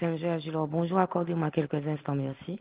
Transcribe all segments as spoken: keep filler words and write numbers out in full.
S M G Agilor, bonjour, accordez-moi quelques instants, merci.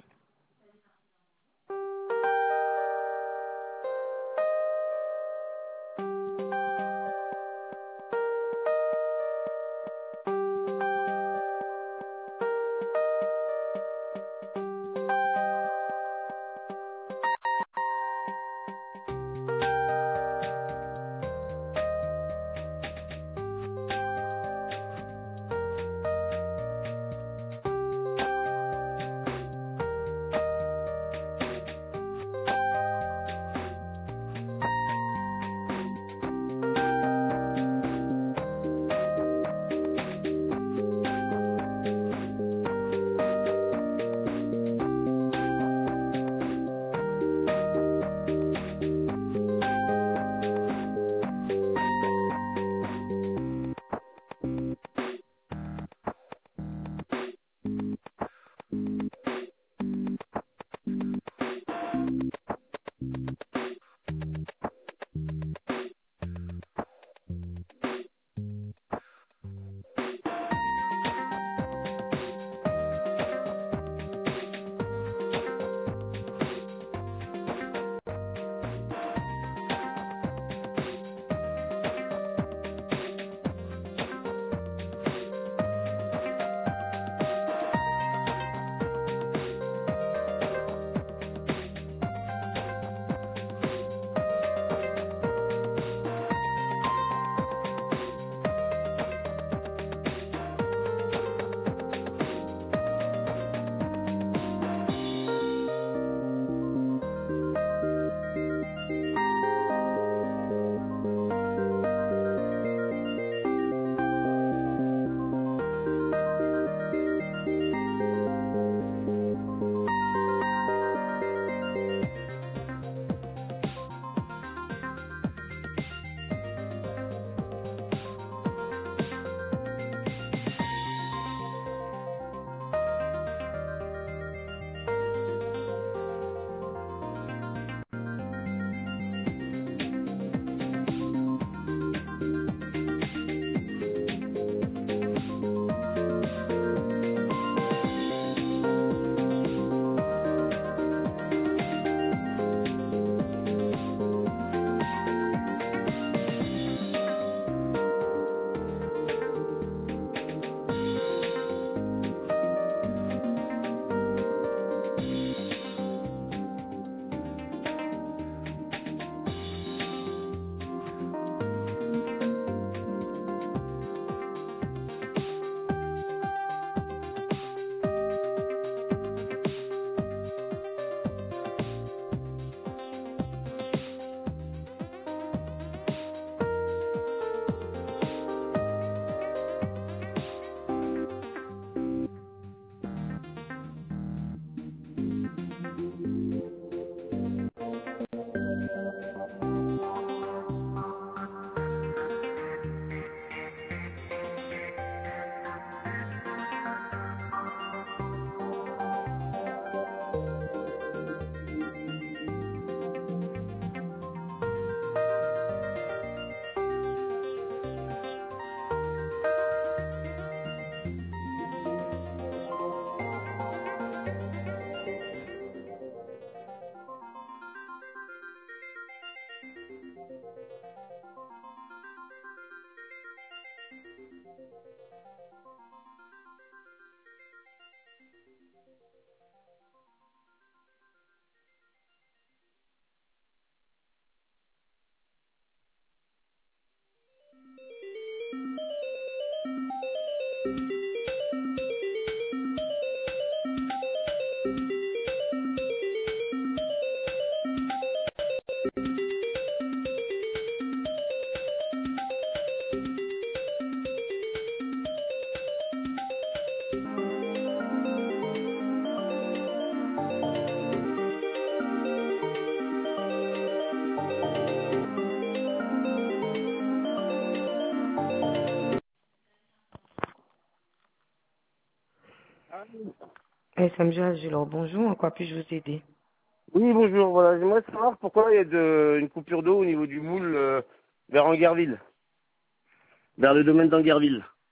S M G Agilor, bonjour, en quoi puis-je vous aider? Oui, bonjour. Voilà, j'aimerais savoir pourquoi il y a de, une coupure d'eau au niveau du moule euh, vers Anguerville, vers le domaine d'Anguerville.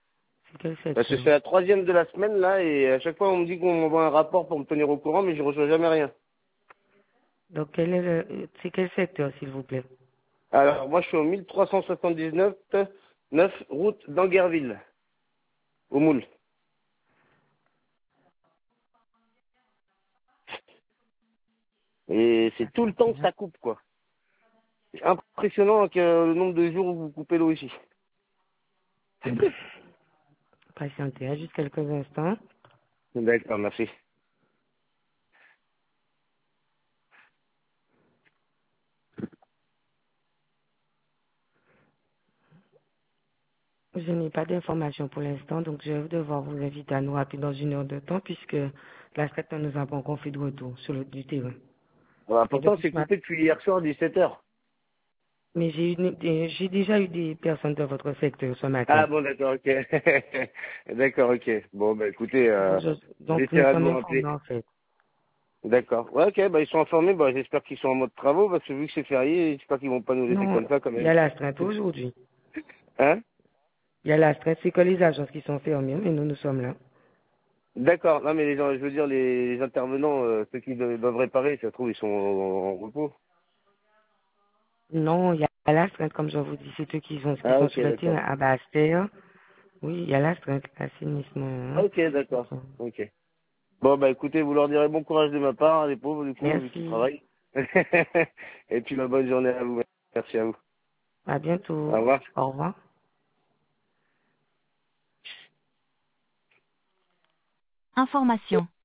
C'est quel Parce que secteur? c'est la troisième de la semaine, là, et à chaque fois, on me dit qu'on m'envoie un rapport pour me tenir au courant, mais je reçois jamais rien. Donc, quel est le, c'est quel secteur, s'il vous plaît? Alors, moi, je suis au mille trois cent soixante-dix-neuf, neuf route d'Anguerville, au Moule. Et c'est tout le temps que ça coupe, quoi. C'est impressionnant que le nombre de jours où vous coupez l'eau ici. Patientez, hein, juste quelques instants. D'accord, merci. Je n'ai pas d'informations pour l'instant, donc je vais devoir vous inviter à nous rappeler dans une heure de temps, puisque la SCAT ne nous a pas encore fait de retour sur le du terrain. Voilà, Mais pourtant, depuis c'est ce matin, coupé depuis hier soir, dix-sept heures. mais j'ai eu une- des- j'ai déjà eu des personnes de votre secteur ce matin. Ah bon, d'accord, ok. D'accord, ok. Bon, bah écoutez, Donc, euh, je- donc nous j'essaierai de sommes vous informés rappeler. en fait. D'accord. Ouais, ok, bah ils sont informés, bah j'espère qu'ils sont en mode travaux, parce que vu que c'est férié, j'espère qu'ils vont pas nous laisser Non, comme ça quand il y a même. l'astreinte aujourd'hui. Hein? Il y a l'astreinte, c'est que les agences qui sont fermées, mais nous, nous sommes là. D'accord. Non mais les gens, je veux dire, les intervenants, euh, ceux qui do- doivent réparer, ça se trouve, ils sont en, en repos. Non, il y a l'astreinte, comme je vous dis, c'est eux qui sont, qui Ah sont ok, sur le terrain d'accord. à Basse-Terre. Oui, il y a l'astreinte, l'assainissement. Ah, Hein. ok, d'accord. Ok. Ok. Bon bah écoutez, vous leur direz bon courage de ma part, les pauvres du coup, vu qu'ils Merci. travaillent. Et puis bah, bonne journée à vous. Merci à vous. À bientôt. Au revoir. Au revoir. Information.